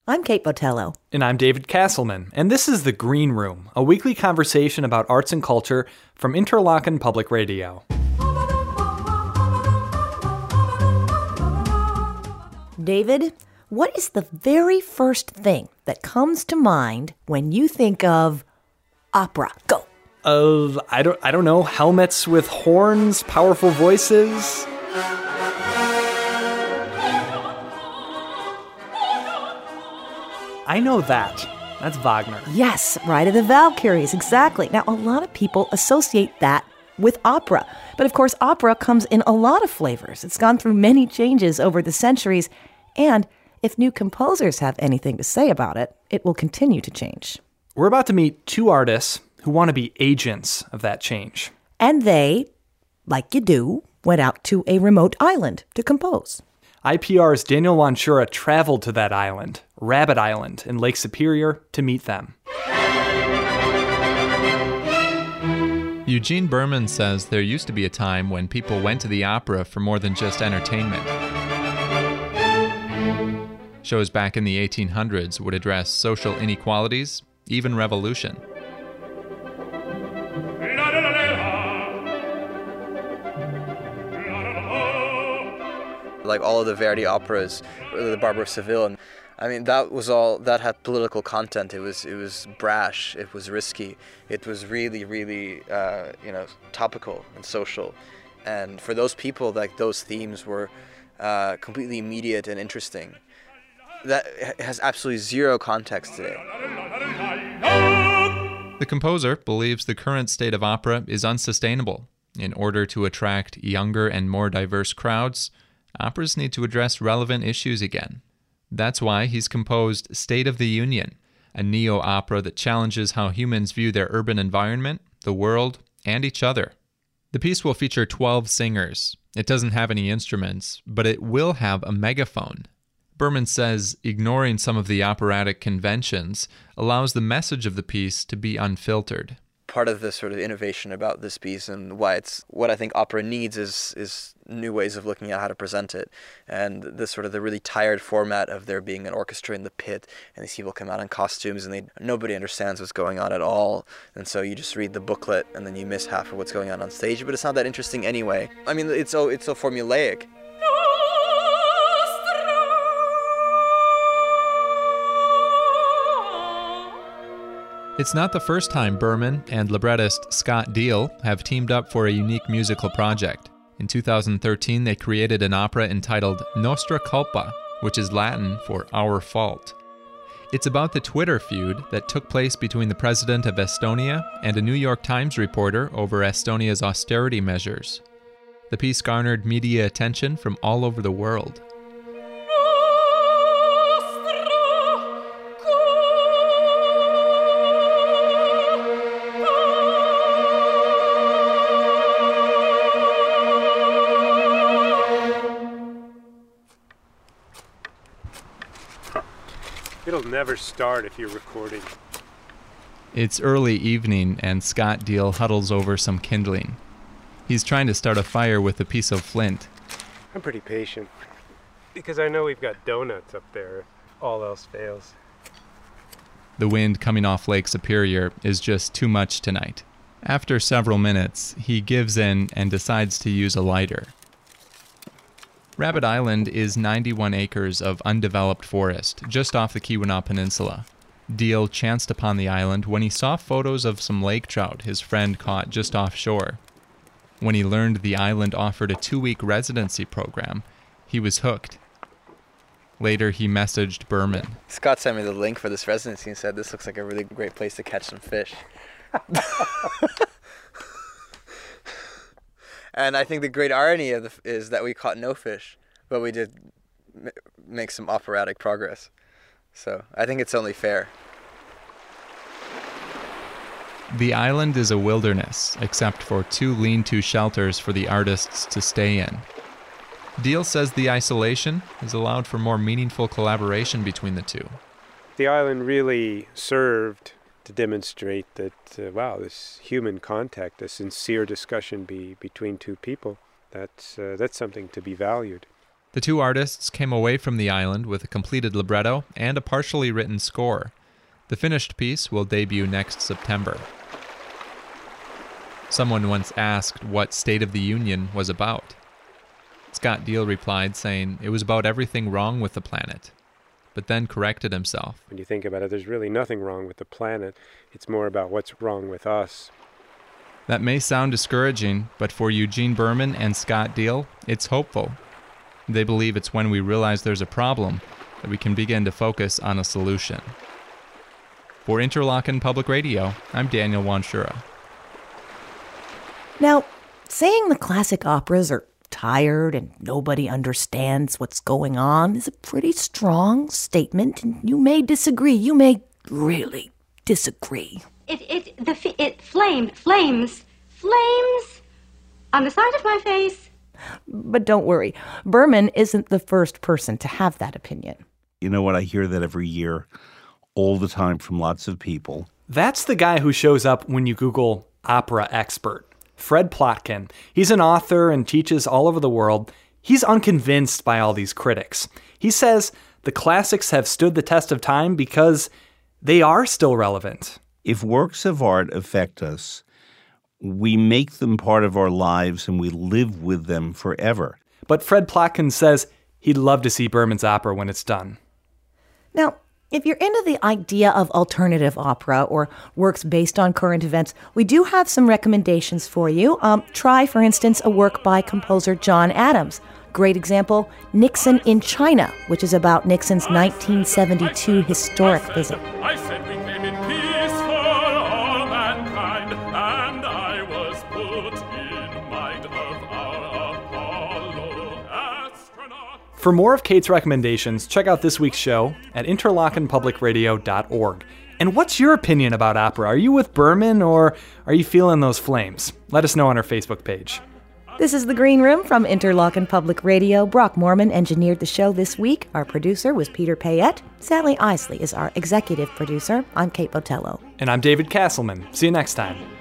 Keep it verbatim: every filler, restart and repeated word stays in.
I'm Kate Botello. And I'm David Castleman. And this is The Green Room, a weekly conversation about arts and culture from Interlochen Public Radio. David, what is the very first thing that comes to mind when you think of opera? Go. Uh, I don't, I don't know. Helmets with horns, powerful voices. I know that. That's Wagner. Yes, Ride of the Valkyries, exactly. Now, a lot of people associate that with opera. But of course, opera comes in a lot of flavors. It's gone through many changes over the centuries. And if new composers have anything to say about it, it will continue to change. We're about to meet two artists who want to be agents of that change. And they, like you do, went out to a remote island to compose. I P R's Daniel Wanchura traveled to that island, Rabbit Island, in Lake Superior, to meet them. Eugene Berman says there used to be a time when people went to the opera for more than just entertainment. Shows back in the eighteen hundreds would address social inequalities, even revolution. Like all of the Verdi operas, the Barber of Seville, and I mean that was all that had political content. It was it was brash, it was risky, it was really really uh, you know topical and social, and for those people, like those themes were uh, completely immediate and interesting. That has absolutely zero context today. The composer believes the current state of opera is unsustainable. In order to attract younger and more diverse crowds, operas need to address relevant issues again. That's why he's composed State of the Union, a neo-opera that challenges how humans view their urban environment, the world, and each other. The piece will feature twelve singers. It doesn't have any instruments, but it will have a megaphone. Berman says ignoring some of the operatic conventions allows the message of the piece to be unfiltered. Part of the sort of innovation about this piece and why it's what I think opera needs is is new ways of looking at how to present it, and the sort of the really tired format of there being an orchestra in the pit and these people come out in costumes and they nobody understands what's going on at all, and so you just read the booklet and then you miss half of what's going on on stage, but it's not that interesting anyway. I mean, it's so it's so formulaic. It's not the first time Berman and librettist Scott Deal have teamed up for a unique musical project. In two thousand thirteen, they created an opera entitled Nostra Culpa, which is Latin for Our Fault. It's about the Twitter feud that took place between the president of Estonia and a New York Times reporter over Estonia's austerity measures. The piece garnered media attention from all over the world. It'll never start if you're recording. It's early evening and Scott Deal huddles over some kindling. He's trying to start a fire with a piece of flint. I'm pretty patient, because I know we've got donuts up there if all else fails. The wind coming off Lake Superior is just too much tonight. After several minutes, he gives in and decides to use a lighter. Rabbit Island is ninety-one acres of undeveloped forest just off the Keweenaw Peninsula. Deal chanced upon the island when he saw photos of some lake trout his friend caught just offshore. When he learned the island offered a two-week residency program, he was hooked. Later, he messaged Berman. Scott sent me the link for this residency and said, this looks like a really great place to catch some fish. And I think the great irony of the, is that we caught no fish, but we did m- make some operatic progress. So I think it's only fair. The island is a wilderness, except for two lean-to shelters for the artists to stay in. Deal says the isolation has allowed for more meaningful collaboration between the two. The island really served to demonstrate that, uh, wow, this human contact, a sincere discussion be, between two people, that's, uh, that's something to be valued. The two artists came away from the island with a completed libretto and a partially written score. The finished piece will debut next September. Someone once asked what State of the Union was about. Scott Deal replied, saying it was about everything wrong with the planet, but then corrected himself. When you think about it, there's really nothing wrong with the planet. It's more about what's wrong with us. That may sound discouraging, but for Eugene Berman and Scott Deal, it's hopeful. They believe it's when we realize there's a problem that we can begin to focus on a solution. For Interlochen Public Radio, I'm Daniel Wanshura. Now, saying the classic operas are tired and nobody understands what's going on is a pretty strong statement, and you may disagree. You may really disagree. It, it, the, it flamed, flames, flames on the side of my face. But don't worry, Berman isn't the first person to have that opinion. You know what? I hear that every year, all the time from lots of people. That's the guy who shows up when you Google opera expert, Fred Plotkin. He's an author and teaches all over the world. He's unconvinced by all these critics. He says the classics have stood the test of time because they are still relevant. If works of art affect us, we make them part of our lives and we live with them forever. But Fred Plotkin says he'd love to see Berman's opera when it's done. Now, if you're into the idea of alternative opera or works based on current events, we do have some recommendations for you. Um, try, for instance, a work by composer John Adams. Great example, Nixon in China, which is about Nixon's nineteen seventy-two historic visit. I said we came in peace for all mankind, and I was put in mind of our Apollo astronaut. For more of Kate's recommendations, check out this week's show at interlochen public radio dot org. And what's your opinion about opera? Are you with Berman or are you feeling those flames? Let us know on our Facebook page. This is The Green Room from Interlochen Public Radio. Brock Morman engineered the show this week. Our producer was Peter Payette. Sally Isley is our executive producer. I'm Kate Botello. And I'm David Castleman. See you next time.